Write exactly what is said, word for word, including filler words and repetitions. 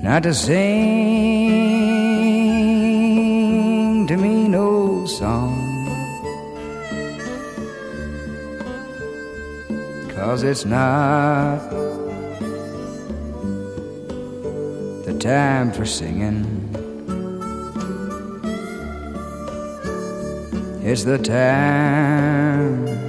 not to sing to me no song, 'cause it's not the time for singing. It's the time